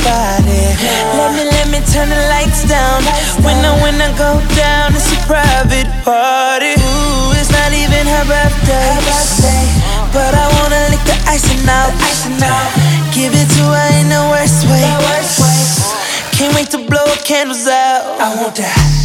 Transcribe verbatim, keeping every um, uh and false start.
body. Let me, let me turn the lights down. When I, when I go down, it's a private party. Ooh, it's not even her birthday, but I wanna lick the icing out. Give it to her in the worst way. Can't wait to blow candles out. I want that.